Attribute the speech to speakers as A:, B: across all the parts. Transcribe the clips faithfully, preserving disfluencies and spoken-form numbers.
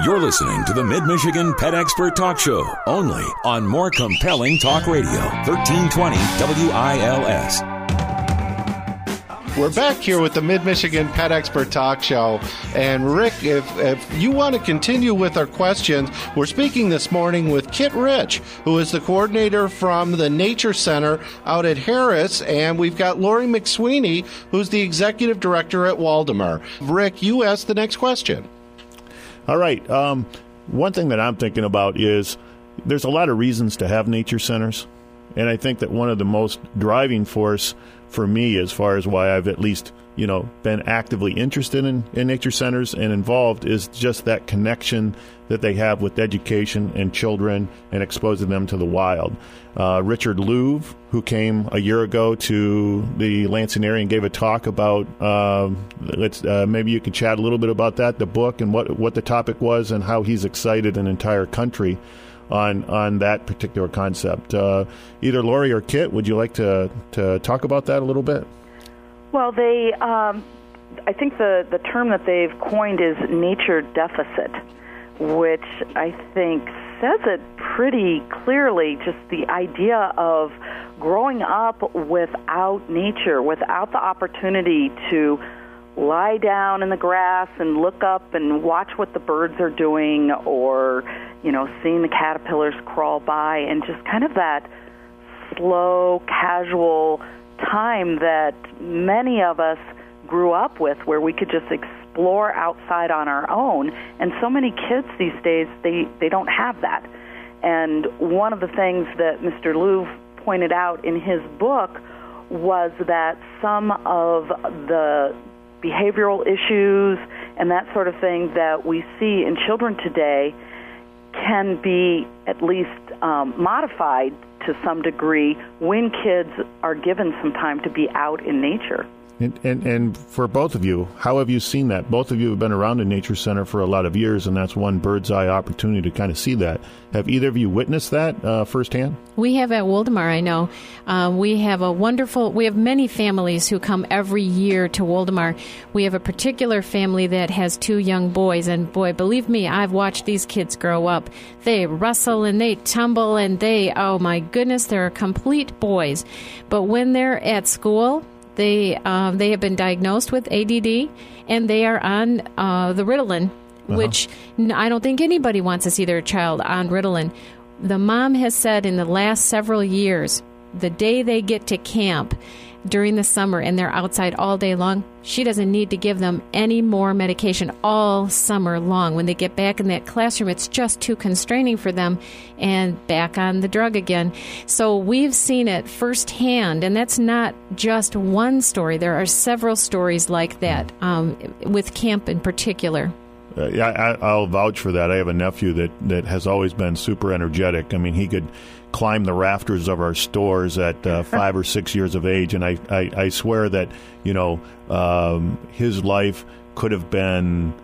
A: You're listening to the Mid-Michigan Pet Expert Talk Show, only on More Compelling Talk Radio, thirteen twenty W I L S.
B: We're back here with the Mid-Michigan Pet Expert Talk Show. And Rick, if, if you want to continue with our questions, we're speaking this morning with Kit Rich, who is the coordinator from the Nature Center out at Harris. And we've got Lori McSweeney, who's the executive director at Waldemar. Rick, you ask the next question.
C: All right. Um, one thing that I'm thinking about is there's a lot of reasons to have nature centers. And I think that one of the most driving force for me, as far as why I've at least, you know, been actively interested in, in nature centers and involved, is just that connection that they have with education and children and exposing them to the wild. Uh, Richard Louv, who came a year ago to the Lansing area and gave a talk about, um, let's uh, maybe you can chat a little bit about that, the book, and what what the topic was, and how he's excited an entire country on on that particular concept. Uh, either Lori or Kit, would you like to, to talk about that a little bit?
D: Well, they, um, I think the, the term that they've coined is nature deficit, which I think says it pretty clearly, just the idea of growing up without nature, without the opportunity to lie down in the grass and look up and watch what the birds are doing, or, you know, seeing the caterpillars crawl by, and just kind of that slow, casual time that many of us grew up with, where we could just explore outside on our own. And so many kids these days, they, they don't have that. And one of the things that Mister Louv pointed out in his book was that some of the behavioral issues and that sort of thing that we see in children today can be at least um, modified to some degree when kids are given some time to be out in nature.
C: And, and and for both of you, how have you seen that? Both of you have been around a nature center for a lot of years, and that's one bird's eye opportunity to kind of see that. Have either of you witnessed that uh, firsthand?
E: We have at Waldemar, I know. Um, we have a wonderful, we have many families who come every year to Waldemar. We have a particular family that has two young boys, and boy, believe me, I've watched these kids grow up. They wrestle and they tumble and they, oh my goodness, they're complete boys. But when they're at school, They um, they have been diagnosed with A D D, and they are on uh, the Ritalin, uh-huh. which I don't think anybody wants to see their child on Ritalin. The mom has said in the last several years, the day they get to camp during the summer and they're outside all day long, she doesn't need to give them any more medication all summer long. When they get back in that classroom, it's just too constraining for them, and back on the drug again. So we've seen it firsthand, and that's not just one story. There are several stories like that, um, with camp in particular.
C: Uh, yeah, I, I'll vouch for that. I have a nephew that, that has always been super energetic. I mean, he could climb the rafters of our stores at uh, five or six years of age, and I, I, I swear that, you know, um, his life could have been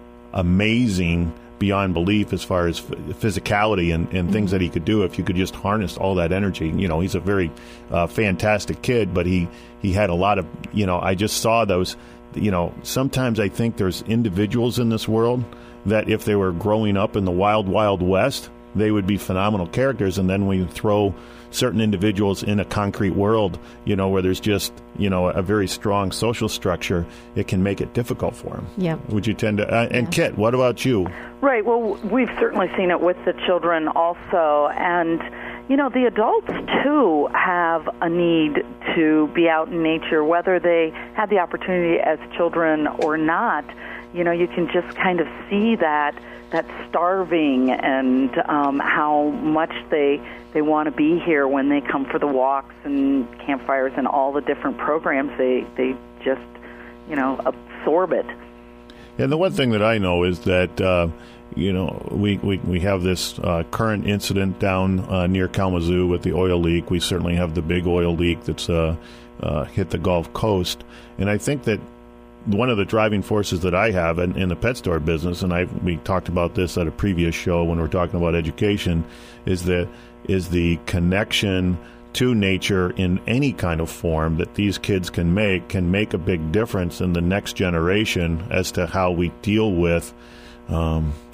C: amazing beyond belief as far as physicality and, and things that he could do if you could just harness all that energy. You know, he's a very uh, fantastic kid, but he, he had a lot of, you know, I just saw those, you know, sometimes I think there's individuals in this world that if they were growing up in the wild, wild west, they would be phenomenal characters. And then we throw certain individuals in a concrete world, you know, where there's just, you know, a very strong social structure, it can make it difficult for them.
E: Yeah.
C: Would you tend to, uh, and
E: yeah.
C: Kit, what about you?
D: Right. Well, we've certainly seen it with the children also. And, you know, the adults, too, have a need to be out in nature, whether they had the opportunity as children or not. You know, you can just kind of see that that starving and um, how much they they want to be here when they come for the walks and campfires and all the different programs. They they just, you know, absorb it.
C: And the one thing that I know is that, uh, you know, we, we, we have this uh, current incident down uh, near Kalamazoo with the oil leak. We certainly have the big oil leak that's uh, uh, hit the Gulf Coast. And I think that one of the driving forces that I have in, in the pet store business, and I we talked about this at a previous show when we were talking about education, is the is the connection to nature in any kind of form that these kids can make can make a big difference in the next generation as to how we deal with um,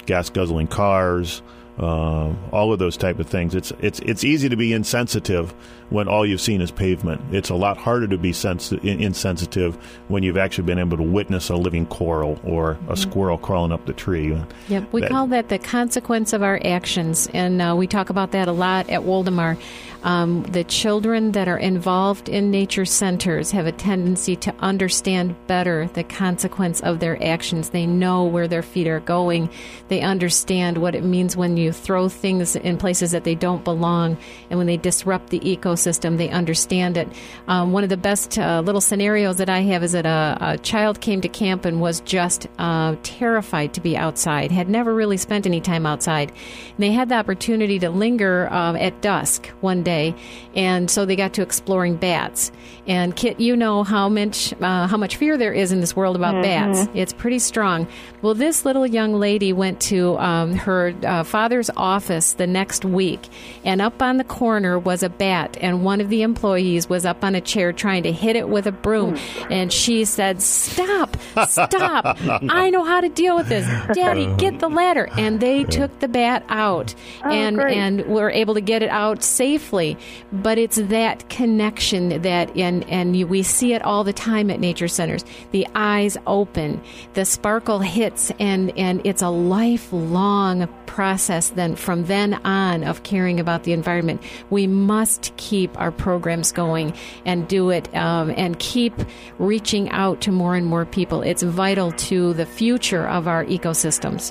C: gas guzzling cars, uh, all of those type of things. It's it's it's easy to be insensitive when all you've seen is pavement. It's a lot harder to be sensi- insensitive when you've actually been able to witness a living coral or a mm-hmm. squirrel crawling up the tree.
E: Yep, we
C: that,
E: call that the consequence of our actions, and uh, we talk about that a lot at Woldemar. Um, the children that are involved in nature centers have a tendency to understand better the consequence of their actions. They know where their feet are going. They understand what it means when you throw things in places that they don't belong, and when they disrupt the ecosystem, they understand it. Um, one of the best uh, little scenarios that I have is that a, a child came to camp and was just uh, terrified to be outside, had never really spent any time outside. And they had the opportunity to linger uh, at dusk one day. And so they got to exploring bats. And Kit, you know how much uh, how much fear there is in this world about mm-hmm. bats. It's pretty strong. Well, this little young lady went to um, her uh, father's office the next week, and up on the corner was a bat, and one of the employees was up on a chair trying to hit it with a broom. And she said, "Stop, stop. I know how to deal with this. Daddy, get the ladder." And they took the bat out
D: oh,
E: and,
D: great.
E: and were able to get it out safely. But it's that connection that, and, and you, we see it all the time at nature centers. The eyes open, the sparkle hits, and, and it's a lifelong process then from then on of caring about the environment. We must keep our programs going and do it um, and keep reaching out to more and more people. It's vital to the future of our ecosystems.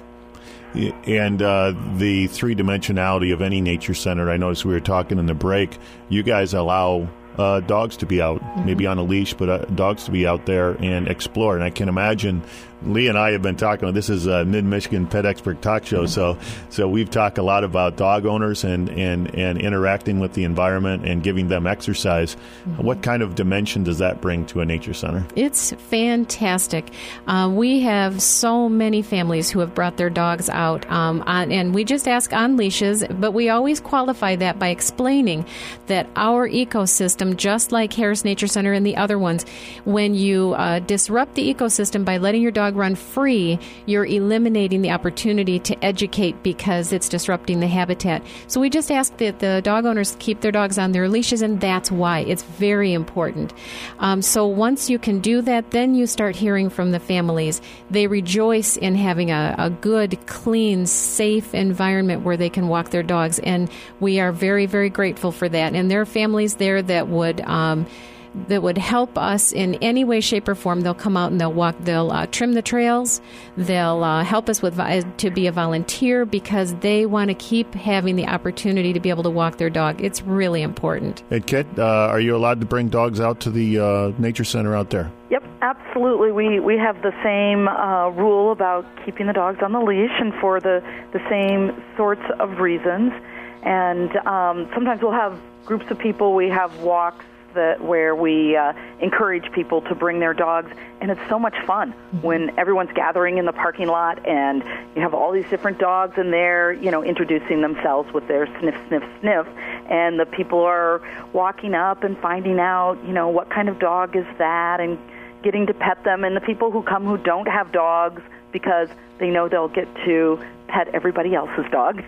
C: And uh, the three-dimensionality of any nature center, I noticed we were talking in the break, you guys allow uh, dogs to be out, mm-hmm. maybe on a leash, but uh, dogs to be out there and explore. And I can imagine, Lee and I have been talking, this is a Mid-Michigan Pet Expert Talk Show, mm-hmm. so so we've talked a lot about dog owners and, and, and interacting with the environment and giving them exercise. Mm-hmm. What kind of dimension does that bring to a nature center?
E: It's fantastic. Uh, we have so many families who have brought their dogs out, um, on, and we just ask on leashes, but we always qualify that by explaining that our ecosystem, just like Harris Nature Center and the other ones, when you uh, disrupt the ecosystem by letting your dog run free, you're eliminating the opportunity to educate because it's disrupting the habitat. So we just ask that the dog owners keep their dogs on their leashes, and that's why. It's very important. Um, so once you can do that, then you start hearing from the families. They rejoice in having a, a good, clean, safe environment where they can walk their dogs, and we are very, very grateful for that. And there are families there that would um, that would help us in any way, shape, or form. They'll come out and they'll walk. They'll uh, trim the trails. They'll uh, help us with to be a volunteer because they want to keep having the opportunity to be able to walk their dog. It's really important.
C: And Kit, uh, are you allowed to bring dogs out to the uh, nature center out there?
D: Yep, absolutely. We we have the same uh, rule about keeping the dogs on the leash, and for the, the same sorts of reasons. And um, sometimes we'll have groups of people. We have walks that where we uh, encourage people to bring their dogs, and it's so much fun when everyone's gathering in the parking lot and you have all these different dogs in there, you know, introducing themselves with their sniff, sniff, sniff, and the people are walking up and finding out, you know, what kind of dog is that and getting to pet them, and the people who come who don't have dogs because they know they'll get to pet everybody else's dog.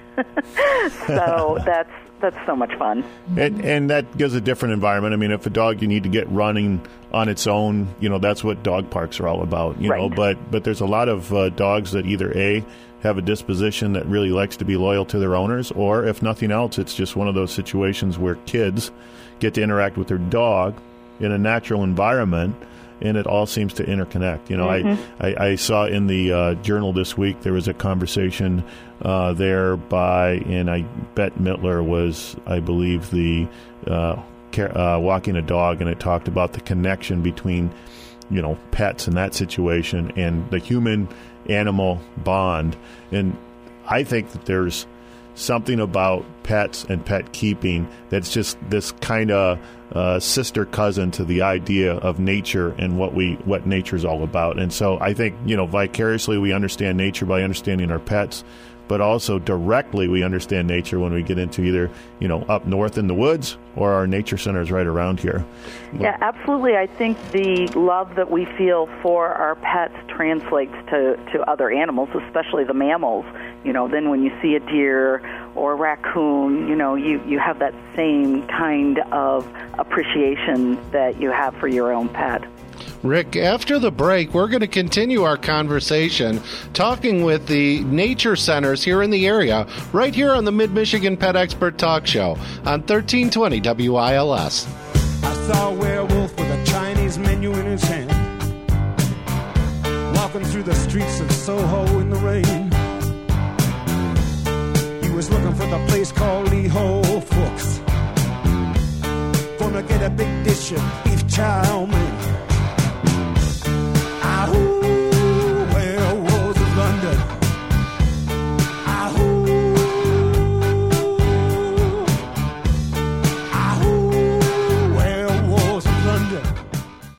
D: So that's that's so much fun.
C: And, and that gives a different environment. I mean, if a dog you need to get running on its own, you know, that's what dog parks are all about, you
D: right.
C: know. But but there's a lot of uh, dogs that either A, have a disposition that really likes to be loyal to their owners, or if nothing else, it's just one of those situations where kids get to interact with their dog in a natural environment, and it all seems to interconnect. You know, mm-hmm. I, I, I saw in the uh, journal this week there was a conversation uh, there by, and I bet Mittler was, I believe, the uh, care, uh, walking a dog, and it talked about the connection between, you know, pets in that situation and the human-animal bond. And I think that there's something about pets and pet keeping that's just this kind of uh, sister cousin to the idea of nature and what we what nature's all about. And so I think, you know, vicariously we understand nature by understanding our pets, but also directly we understand nature when we get into either, you know, up north in the woods or our nature centers right around here.
D: Yeah, absolutely. I think the love that we feel for our pets translates to, to other animals, especially the mammals. You you know, then when you see a deer or a raccoon, you know, you, you have that same kind of appreciation that you have for your own pet.
B: Rick, after the break, we're going to continue our conversation talking with the nature centers here in the area, right here on the Mid-Michigan Pet Expert Talk Show on thirteen twenty W I L S.
F: I saw a werewolf with a Chinese menu in his hand, walking through the streets of Soho in the rain. He was looking for the place called Lee Ho Fooks, gonna get a big dish of beef chow mein.